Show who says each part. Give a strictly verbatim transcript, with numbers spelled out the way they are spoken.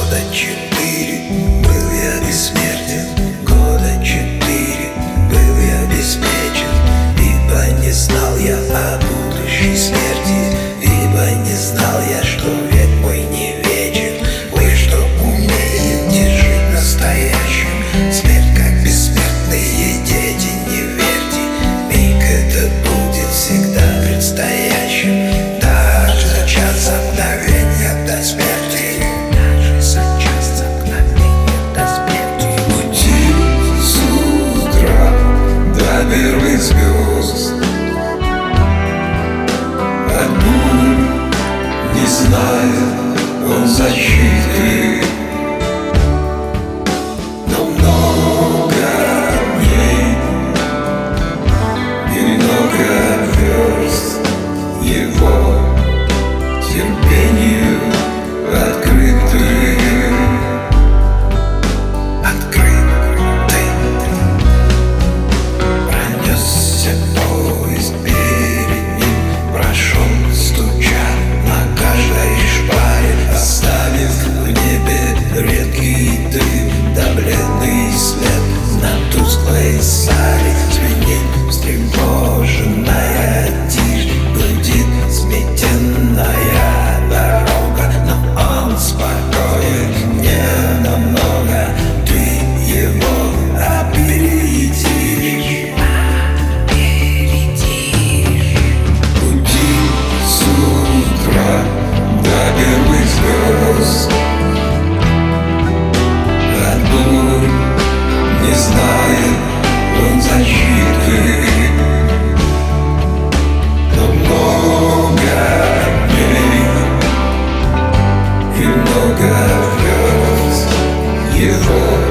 Speaker 1: Года четыре был я бессмертен, года четыре был я обеспечен, ибо не знал я о будущей смерти, ибо не знал я, что век мой не вечен. Кое-что умеете жить настоящим, смерть как бессмертные дети, не верьте, миг это будет всегда предстоящим. Даже за час, за мгновенье до смерти, даже за час, за мгновенье до смерти. Пути с утра до первых звезд, от бурь не знает он защиты, но много дней и много верст его терпению открыты. Открыты. Пронесся поезд перед ним, прошел, стуча на каждой шпаре, оставив в небе редкий дым да бледный след на тусклой сале. Звенит встревоженная тишь, гудит сметенная дорога, но он спокоен не намного, ты его опередишь. Пути с утра до первых звезд, от бурь не знает он защиты, но много дней и много звезд его